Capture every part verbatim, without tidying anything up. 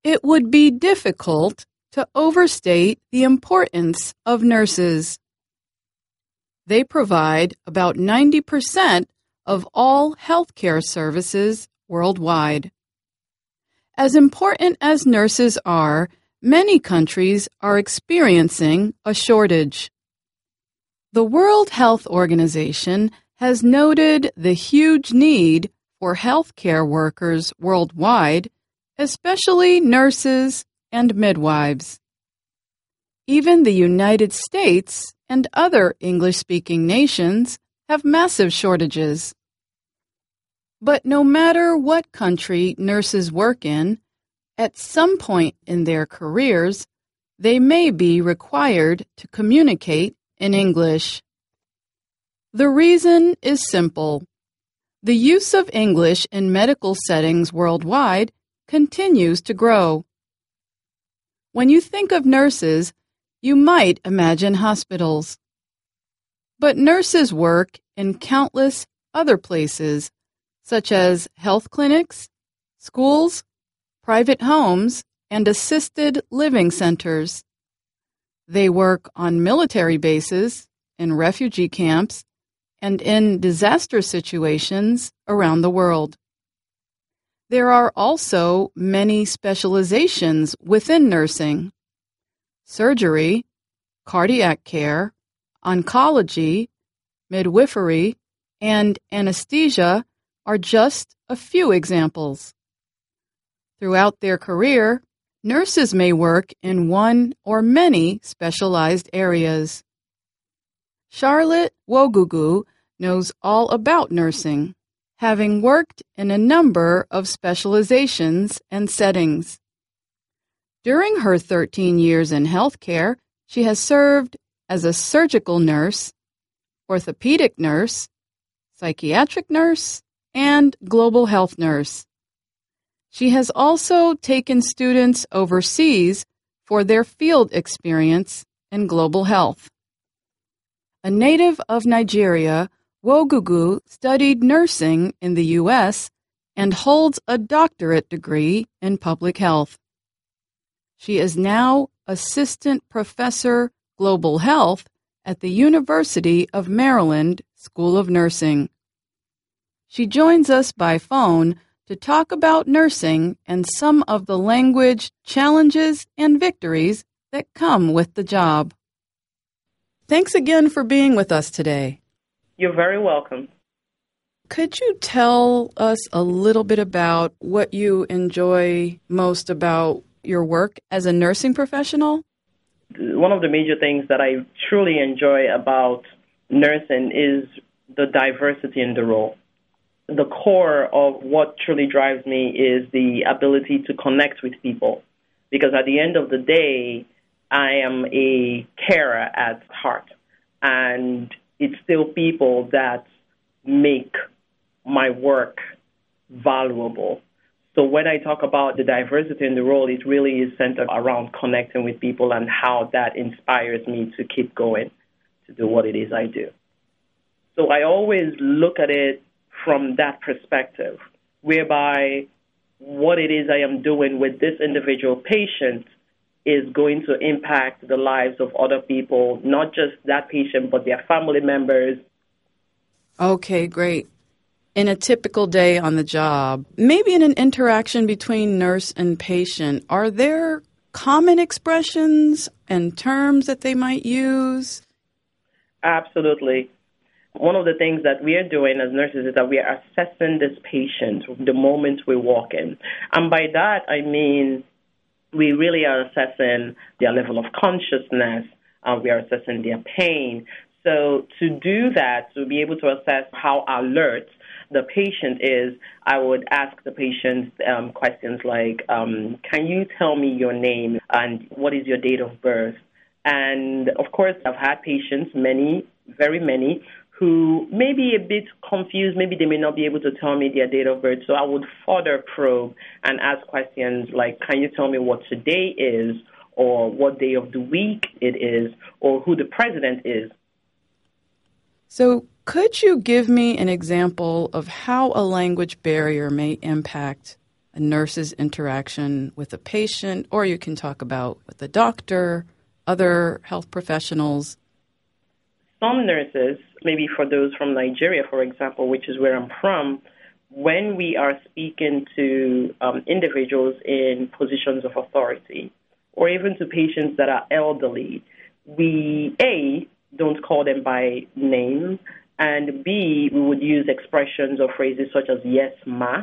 it would be difficult to overstate the importance of nurses. They provide about ninety percent of all healthcare services worldwide. As important as nurses are, many countries are experiencing a shortage. The World Health Organization has noted the huge need for healthcare workers worldwide, especially nurses and midwives. Even the United States and other English-speaking nations have massive shortages. But no matter what country nurses work in, at some point in their careers, they may be required to communicate in English. The reason is simple. The use of English in medical settings worldwide continues to grow. When you think of nurses, you might imagine hospitals. But nurses work in countless other places, such as health clinics, schools, private homes, and assisted living centers. They work on military bases, in refugee camps, and in disaster situations around the world. There are also many specializations within nursing. Surgery, cardiac care, oncology, midwifery, and anesthesia are just a few examples. Throughout their career, nurses may work in one or many specialized areas. Charlotte Wogugu knows all about nursing, having worked in a number of specializations and settings. During her thirteen years in healthcare, she has served as a surgical nurse, orthopedic nurse, psychiatric nurse, and global health nurse. She has also taken students overseas for their field experience in global health. A native of Nigeria, Wogugu studied nursing in the U S and holds a doctorate degree in public health. She is now Assistant Professor Global Health at the University of Maryland School of Nursing. She joins us by phone to talk about nursing and some of the language challenges and victories that come with the job. Thanks again for being with us today. You're very welcome. Could you tell us a little bit about what you enjoy most about your work as a nursing professional? One of the major things that I truly enjoy about nursing is the diversity in the role. The core of what truly drives me is the ability to connect with people, because at the end of the day, I am a carer at heart, and it's still people that make my work valuable. So when I talk about the diversity in the role, it really is centered around connecting with people and how that inspires me to keep going to do what it is I do. So I always look at it from that perspective, whereby what it is I am doing with this individual patient is going to impact the lives of other people, not just that patient, but their family members. Okay, great. In a typical day on the job, maybe in an interaction between nurse and patient, are there common expressions and terms that they might use? Absolutely. One of the things that we are doing as nurses is that we are assessing this patient the moment we walk in. And by that, I mean we really are assessing their level of consciousness. Uh, we are assessing their pain. So to do that, to be able to assess how alert the patient is, I would ask the patient um, questions like, um, can you tell me your name and what is your date of birth? And, of course, I've had patients, many, very many, who may be a bit confused. Maybe they may not be able to tell me their date of birth. So I would further probe and ask questions like, can you tell me what today is, or what day of the week it is, or who the president is? So could you give me an example of how a language barrier may impact a nurse's interaction with a patient, or you can talk about with the doctor, other health professionals. Some nurses, maybe for those from Nigeria, for example, which is where I'm from, when we are speaking to um, individuals in positions of authority, or even to patients that are elderly, we, A, don't call them by name, and B, we would use expressions or phrases such as yes, ma.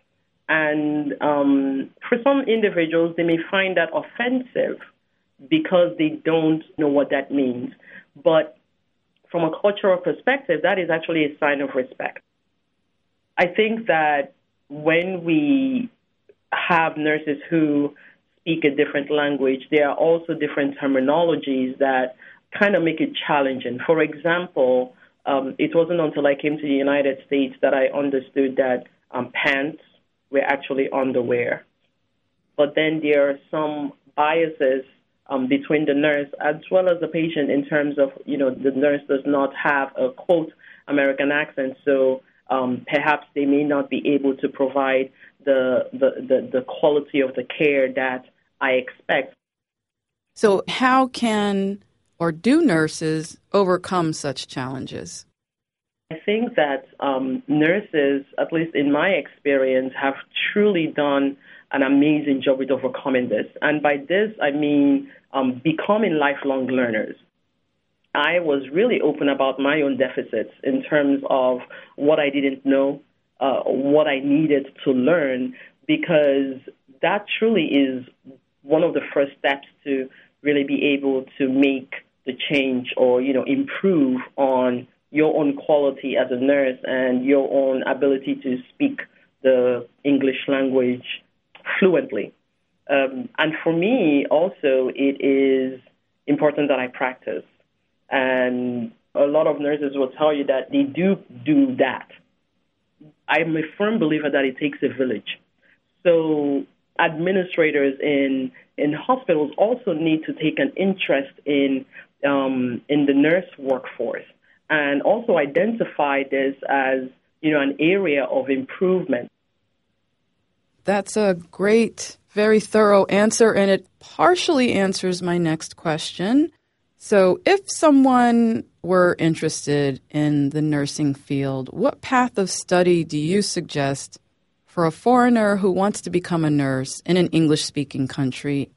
And um, for some individuals, they may find that offensive because they don't know what that means. But from a cultural perspective, that is actually a sign of respect. I think that when we have nurses who speak a different language, there are also different terminologies that kind of make it challenging. For example, um, it wasn't until I came to the United States that I understood that um, pants were actually underwear. But then there are some biases um, between the nurse as well as the patient in terms of, you know, the nurse does not have a, quote, American accent, so um, perhaps they may not be able to provide the, the, the, the quality of the care that I expect. So how can or do nurses overcome such challenges? I think that um, nurses, at least in my experience, have truly done an amazing job with overcoming this. And by this, I mean um, becoming lifelong learners. I was really open about my own deficits in terms of what I didn't know, uh, what I needed to learn, because that truly is one of the first steps to really be able to make the change or, you know, improve on your own quality as a nurse and your own ability to speak the English language fluently. Um, and for me, also, it is important that I practice. And a lot of nurses will tell you that they do do that. I'm a firm believer that it takes a village. So administrators in in hospitals also need to take an interest in um, in the nurse workforce and also identify this as, you know, an area of improvement. That's a great, very thorough answer, and it partially answers my next question. So if someone were interested in the nursing field, what path of study do you suggest for a foreigner who wants to become a nurse in an English-speaking country?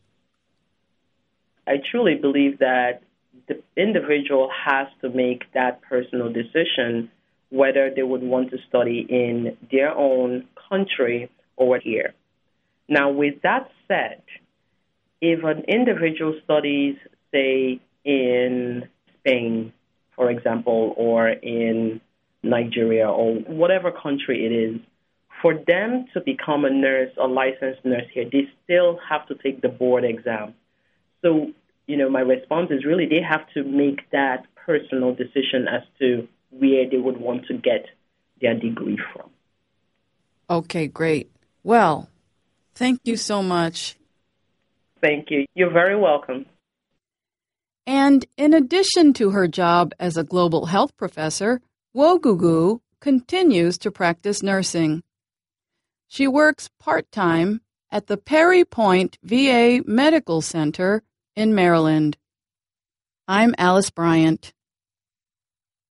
I truly believe that the individual has to make that personal decision whether they would want to study in their own country or here. Now, with that said, if an individual studies, say, in Spain, for example, or in Nigeria, or whatever country it is, for them to become a nurse, a licensed nurse here, they still have to take the board exam. So, you know, my response is really they have to make that personal decision as to where they would want to get their degree from. Okay, great. Well, thank you so much. Thank you. You're very welcome. And in addition to her job as a global health professor, Nwogugu continues to practice nursing. She works part-time at the Perry Point V A Medical Center in Maryland. I'm Alice Bryant.